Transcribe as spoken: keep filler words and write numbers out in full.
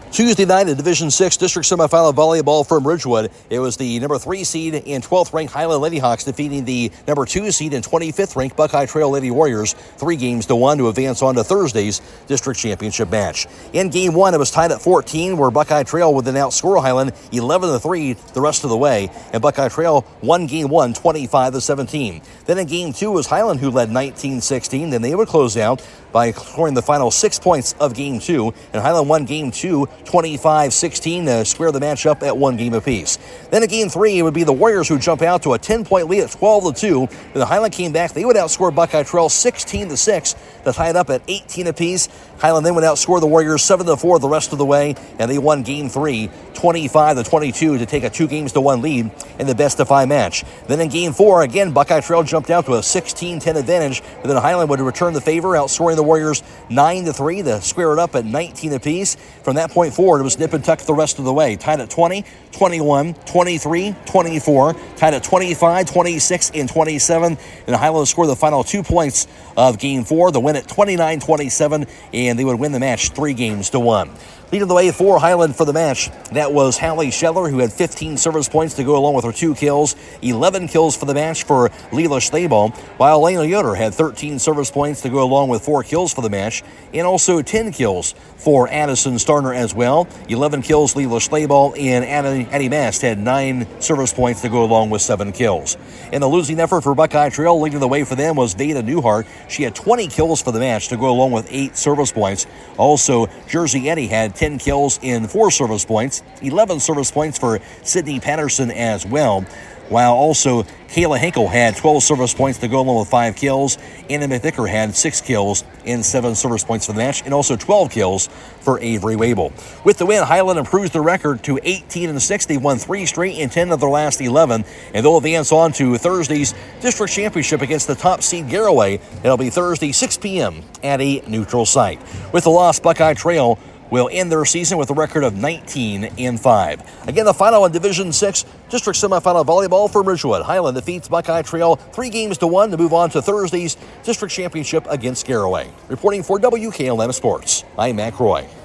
Tuesday night in Division six District Semifinal Volleyball from Ridgewood. It was the number three seed and twelfth ranked Highland Lady Hawks defeating the number two seed and twenty-fifth ranked Buckeye Trail Lady Warriors three games to one to advance on to Thursday's district championship match. In game one, it was tied at fourteen, where Buckeye Trail would then outscore Highland eleven to three the rest of the way, and Buckeye Trail won game one twenty-five to seventeen. Then in game two, it was Highland who led nineteen sixteen. Then they would close out by scoring the final six points of game two, and Highland won game two twenty-five sixteen to square the match up at one game apiece. Then in game three, it would be the Warriors who jump out to a ten-point lead at twelve to two. When the Highland came back, they would outscore Buckeye Trail sixteen to six to tie it up at eighteen apiece. Highland then would outscore the Warriors seven to four the rest of the way, and they won game three twenty-five to twenty-two to take a two games to one lead in the best of five match. Then in game four, again, Buckeye Trail jumped out to a sixteen ten advantage, but then Highland would return the favor, outscoring the Warriors nine to three to square it up at nineteen apiece. From that point forward, it was nip and tuck the rest of the way, tied at twenty, twenty-one, twenty-three, twenty-four, tied at twenty-five, twenty-six, and twenty-seven, and Highland would score the final two points of game four, the win at twenty-nine twenty-seven, and they would win the match three games to one. Leading the way for Highland for the match, that was Hallie Scheller, who had fifteen service points to go along with her two kills. eleven kills for the match for Leela Schlebel, while Elena Yoder had thirteen service points to go along with four kills for the match, and also ten kills for Addison Starner as well. eleven kills Leela Schlebel, and Addie, Addie Mast had nine service points to go along with seven kills. In the losing effort for Buckeye Trail, leading the way for them was Veda Newhart. She had twenty kills for the match to go along with eight service points. Also, Jersey Eddie had ten kills in four service points, eleven service points for Sydney Patterson as well, while also Kayla Henkel had twelve service points to go along with five kills. Anna McVicker had six kills and seven service points for the match, and also twelve kills for Avery Wabel. With the win, Highland improves the record to eighteen and six. They won three straight and ten of their last eleven, and they'll advance on to Thursday's district championship against the top seed Garaway. It'll be Thursday, six p.m. at a neutral site. With the loss, Buckeye Trail will end their season with a record of nineteen and five. Again, the final in Division six District Semifinal Volleyball from Ridgewood. Highland defeats Buckeye Trail three games to one to move on to Thursday's District Championship against Garaway. Reporting for W K L M Sports, I'm Mac Roy.